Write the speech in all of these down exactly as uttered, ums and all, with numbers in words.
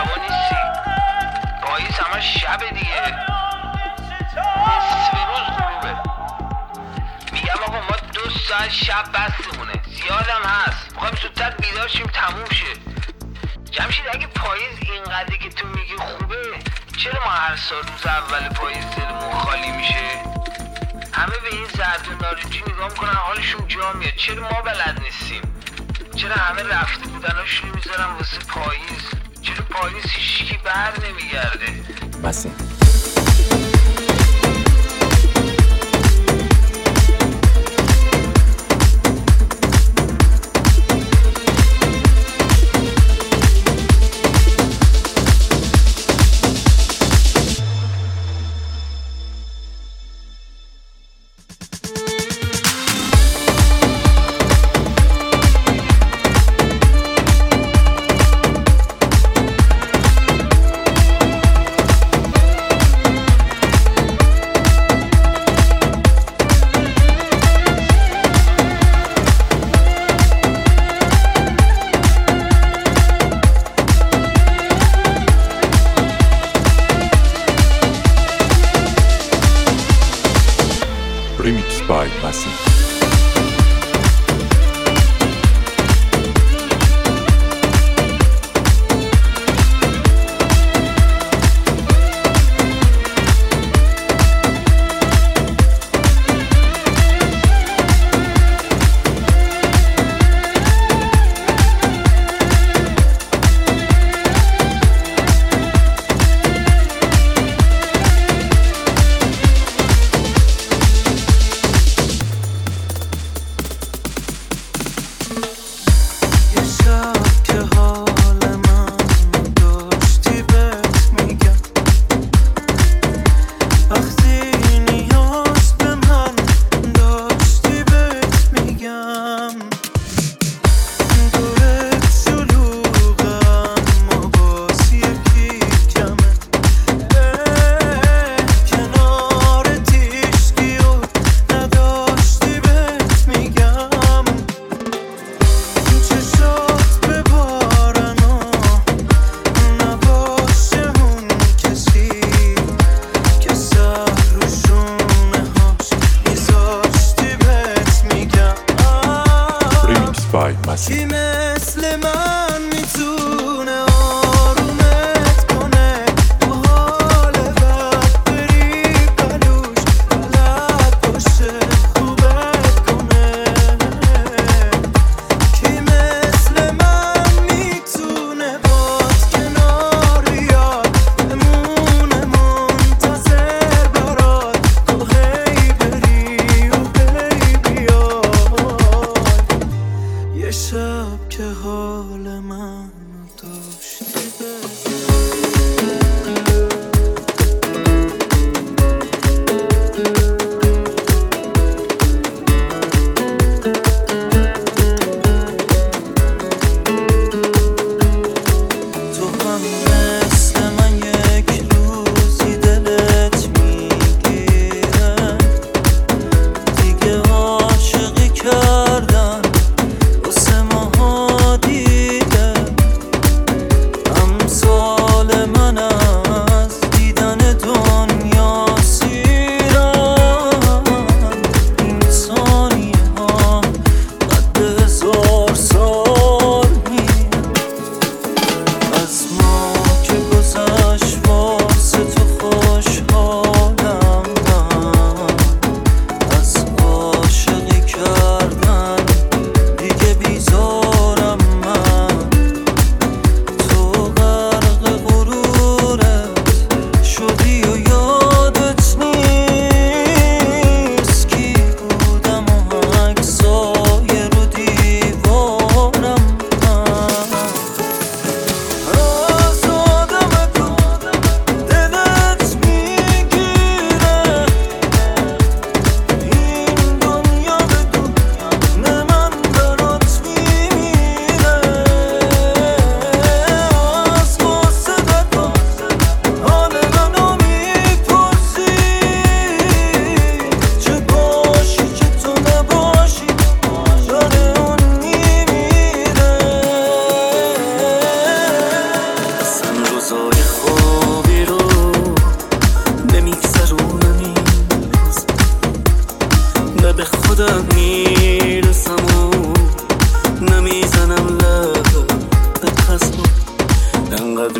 شما نیستی. پاییز همه شب دیگه، نصف روز غروبه. میگم آقا ما دو ساعت شب بستمونه، زیادم هست، میخوایم زودتر بیدار شیم تموم شه. جمشید اگه پاییز اینقدر که تو میگی خوبه، چرا ما هر سال روز اول پاییز دلمون خالی میشه؟ همه به این زرد و نارنجی نگاه میکنن حالشون جا میاد، چرا ما بلد نیستیم؟ چرا همه رفته بودناشونو میذارن واسه پاییز؟ چرا پاییز هیچکی بر نمیگرده؟ بسیم Remix by Basim.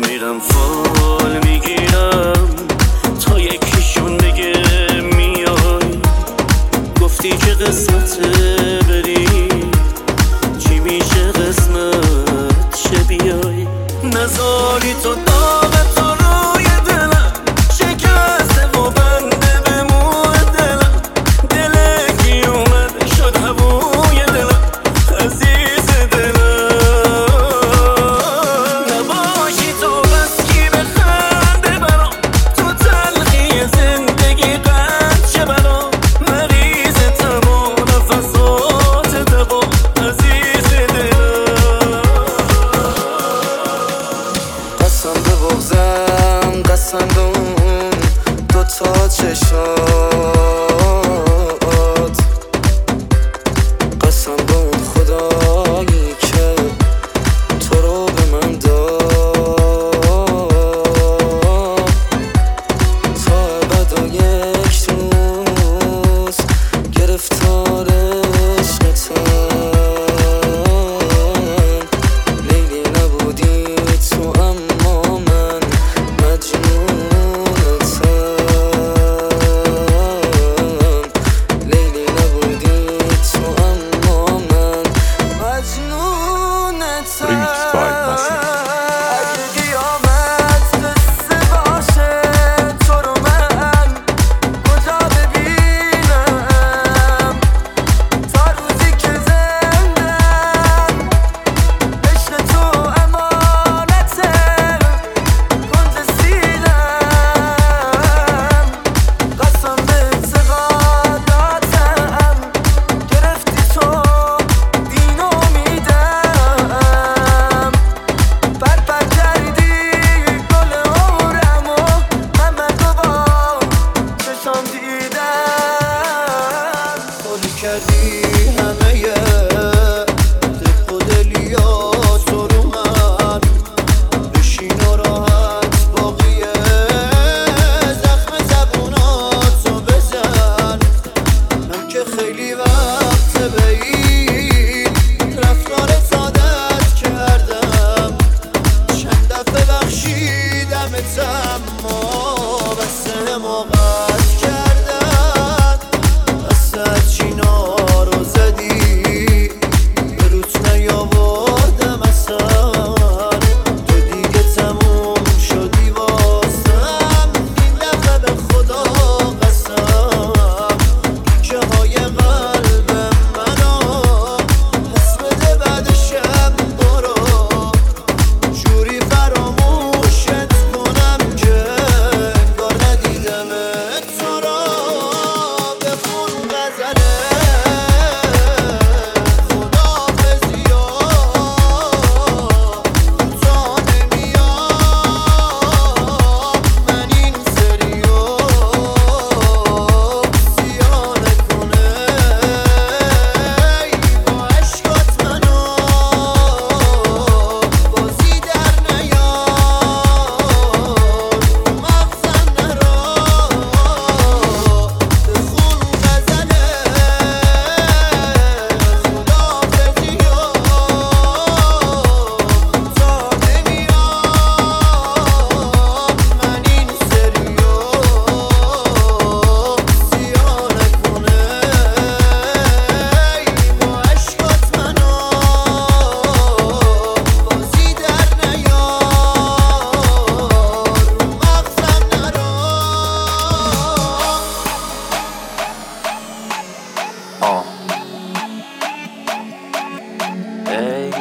میرم فال میگیرم تا یکیشون بگه میای. گفتی که قسمته بری چی میشه قسمت چه بیای. نزاری تو داغ تو روی دلم شکسته و بنده به موه دلم. دلکی اومده شد هوای دلم عزیز دلم. نباشی تو بس کی بخنده برام تو تلخی زندگی قد چه برام. مریض تمام نفسات دوا عزیز دلم. قسم به بغزم قسم به اون دوتا چشات. قسم به اون خدایی که تو رو به من داد. تا ابدا یک روز گرفتار عشقتم. لیلی نبودی تو اما من مجنونتم. لیلی نبودی تو اما من مجنونتم. Remix by Masin. اگه قیامت قصه باشه تو رو من کجا ببینم. تا روزی که زندم عشق تو امانته گنج سینم. قسم به اعتقاداتم گرفتی تو دین و میدم. برپر کردی گل عمرمو همه رو با چشام دیدم. خالی کردی همه دق و دلیاتو رو من. بشین و راحت باقیه زخم زبوناتو بزن. من که خیلی وقت به این رفتارت عادت کردم. چند دفعه بخشیدمت اما بس حماقت کردم. دستت چینا رو زدی به روت نیاوردم اصلا. تو دیگه تموم شدی واسم. این دفعه به خدا قسم که های قلب منو پس بده بعدشم برو. جوری فراموشت کنم که انگار ندیدمت تو را. بخون غزله خداحافظی ها تا نمیام. من این سریو سیاه نکنه ای با عشقات منو بازی در نیار. مغزم نرا بخون غزله خداحافظی ها تا نمیام. من این سریو سیاه نکنه ای با عشقات منو بازی در نیار. مغزم نرا. آه ای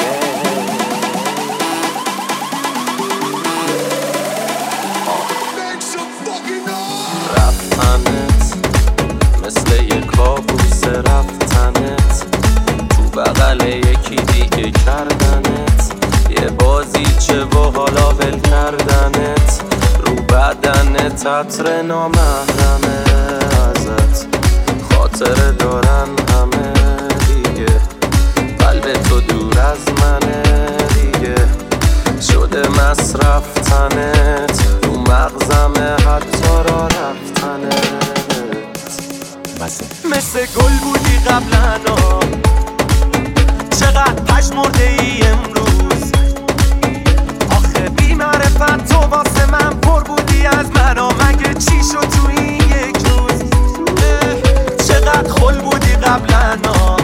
رفتنت مثل یه کابوس رفتنت تو بغل یکی دیگه کردنت. یه بازیچه و حالا ول کردنت رو بدنت عطر نامحرمه ازت. خاطره دارن همه دیگه قلب تو دور از منه دیگه. شده مصرف تنت رو مغزمه حتی را رفتنت. Masin. مثل گل بودی قبلا چقدر پشمرده ای امروز. آخه بی بی معرفت تو واسه من پر بودی از منو، مگه چی شد تو این یک روز؟ چقدر خل بودی قبلا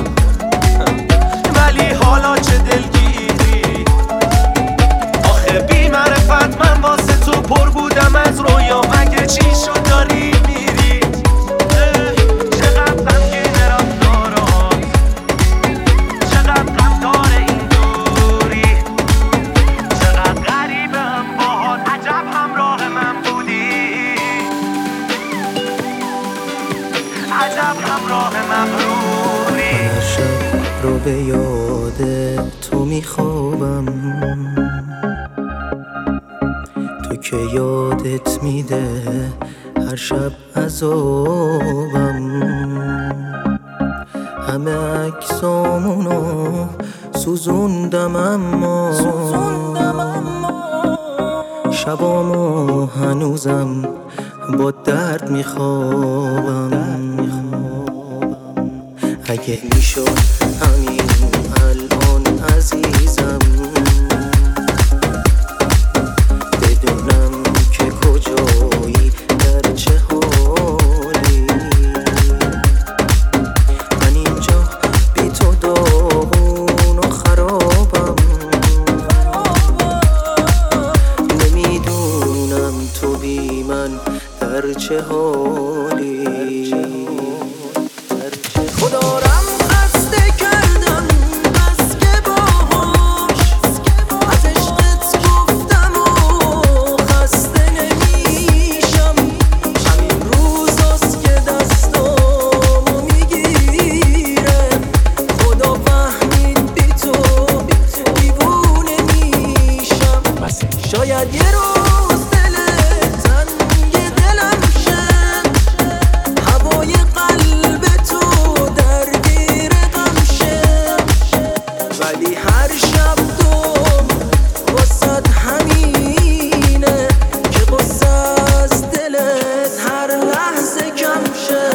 ولی حالا چه دلگیری. آخه بی معرفت من واسه تو پر بودم از رویا، مگه چی شد داری میری؟ چقدر غمگین رفتارات، چقدر غمدار این دوری، چقدر غریبم باهات، عجب همراه من بودی، عجب همراه من بودی. هر شب رو به یاد تو میخوابم، تو که یادت میده هر شب عذابم. همه عکسامونو سوزوندم اما شبامو هنوزم با درد میخوابم. اگه میشد همین الان عزیزم بدونم که کجایی، در چه حالی. من اینجا بی تو داغون و خرابم، نمیدونم تو بی من در چه حالی. خدارم خسته کردم بس که باهاش از عشقت گفتم و خسته نمیشم. همین روزاست که دستامو میگیره، خدا فهمید بی تو دیوونه میشم. شاید یه روز دلت تنگ دلم شه، هوای قلب تو درگیر غم شه، ولی هر شب تو واسد همینه که قصه از دلت هر لحظه کم شه.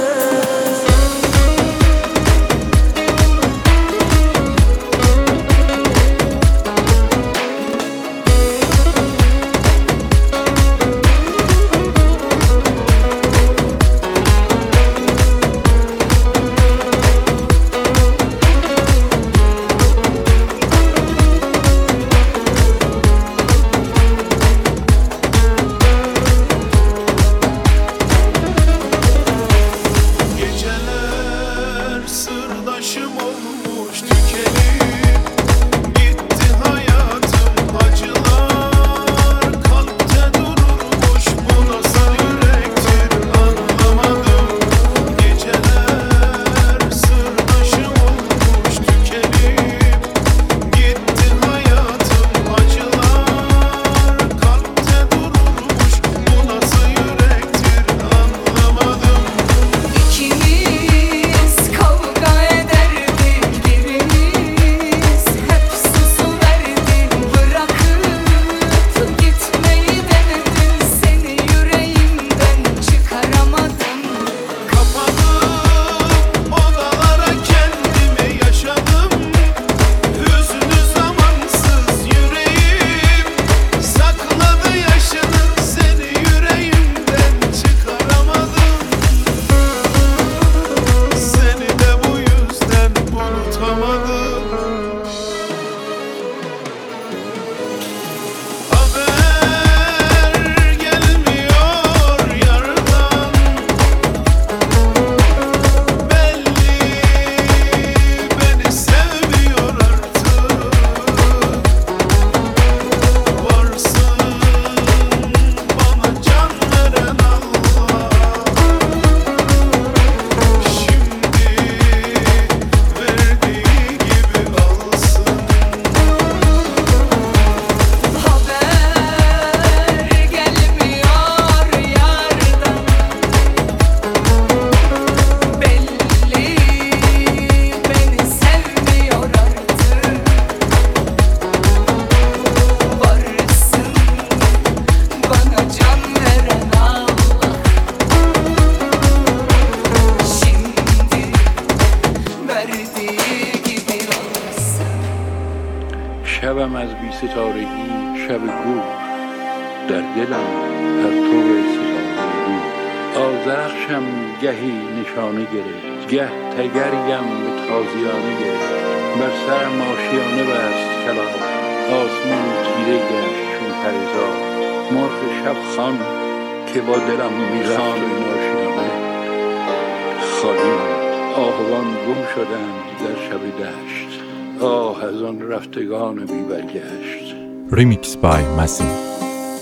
در دلم پرتو ستاره بود. آذرخشم گهی نشانه گرفت، گه تگریم به تازیانه گرفت. بر سرم آشیانه بست کلاغ، آسمان تیره گشت چون پرزار. مرغ شب خوان که با دلم میرفت و این آشیانه خالی ماند. آهوان گم شدند در شب دشت، آه از آن رفتگان بی برگشت. Remix by Masin.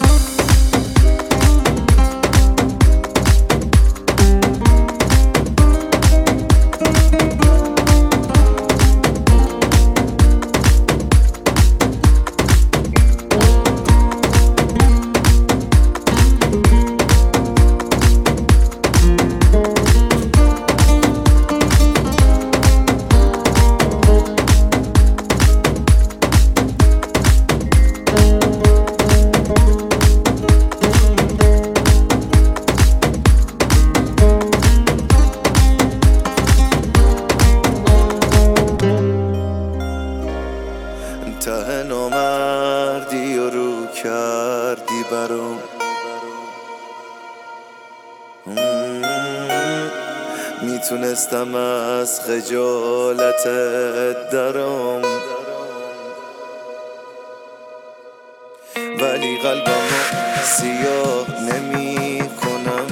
ته نامردی و رو کردی برام، میتونستم از خجالتت درام، ولی قلبمو سیاه نمی کنم.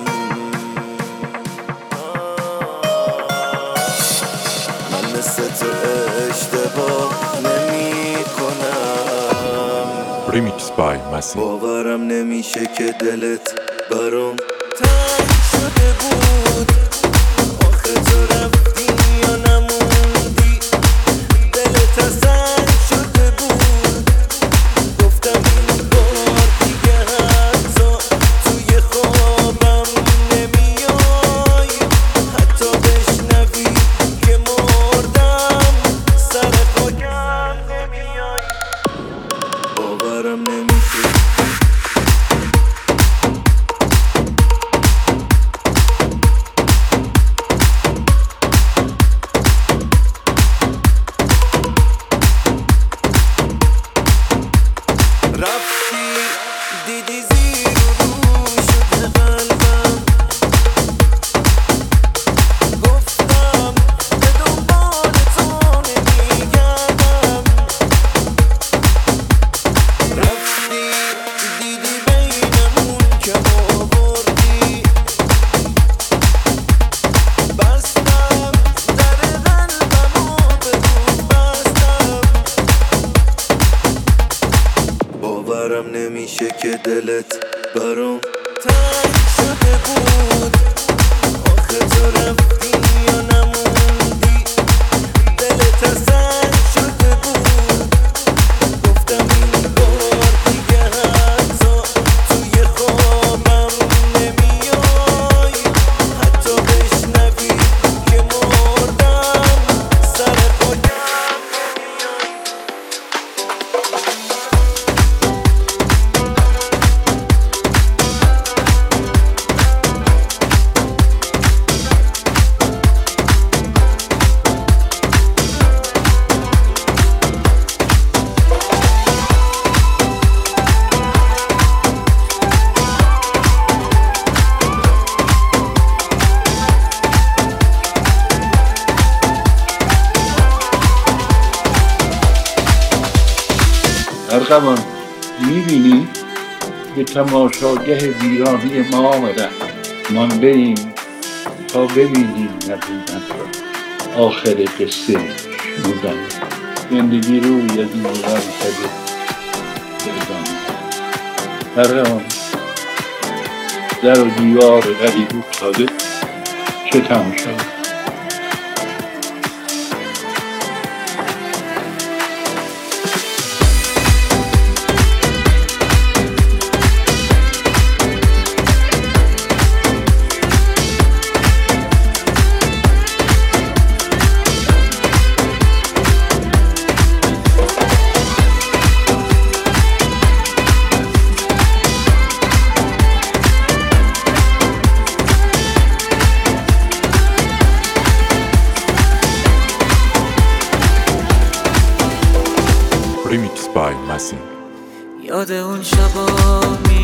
من مثل تو اشتباه نمی کنم. Remix by Masin. باورم نمیشه که دلت برام تنگ شده بود. آخه تو رفتی یا نموندی، دلت تنگ شده بود. گفتم این بار دیگه حتی توی خوابم نمیای، حتی بشنوی که مردم سر خاکم نمیای. باورم نمیشه رفتی دیدی زیر و رو شده قلبم. گفتم به دنبال تو نمیگردم. رفتی دیدی بینمون که آوردی، بستم در قلبم و به رو بستم. باورم نمیشه که دلت برام تنگ شده بود. آخه تو رفتی یا نموندی، دلت تنگ شده بود. گفتم این بار دیگه حتی توی خوابم نمیای، حتی بشنوی که مردم سر خاکم نمیای. ارغوان میبینی به تماشاگه ویرانی ما آمدن. مانده ایم تا ببینیم نبودن را، آخر قصه شنودن. زندگی روی از این غم کده بردانید. ارغوان در و دیوار غریب افتاده، چه تماشا. Remix by Masin. یاد اون شبا می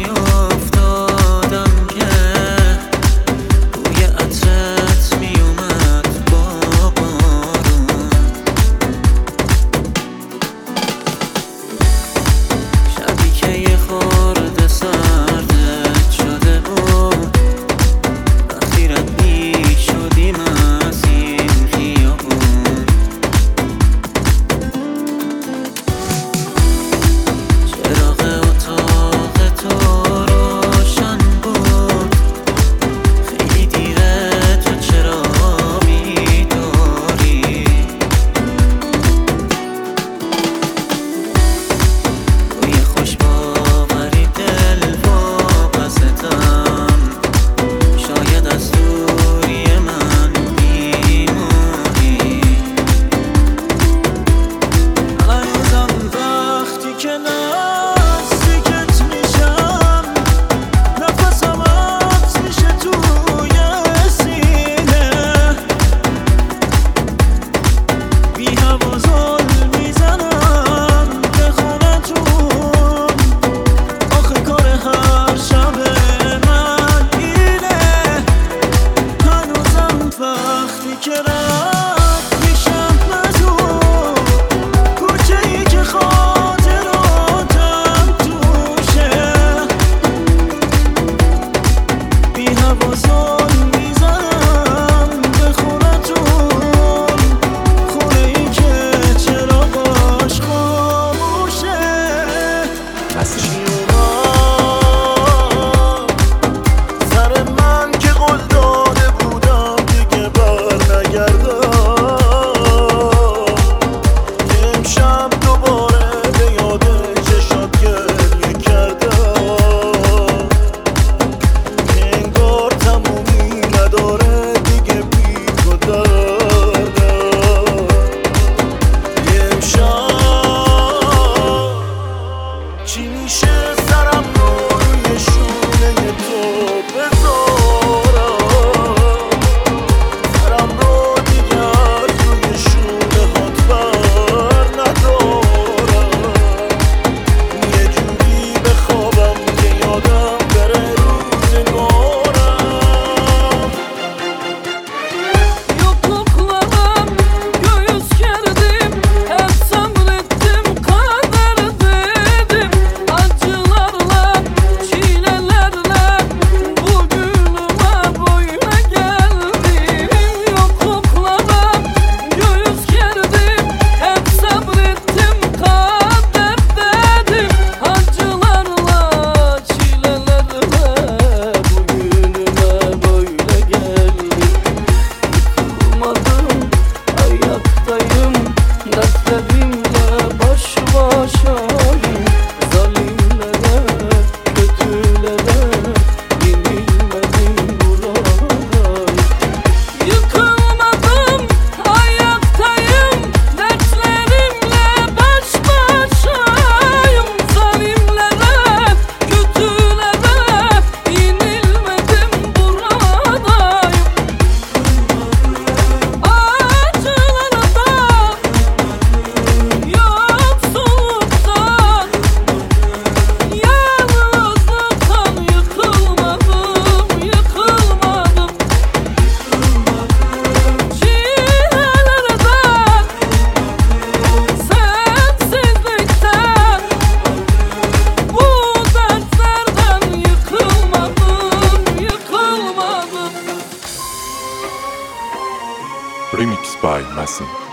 by Masin.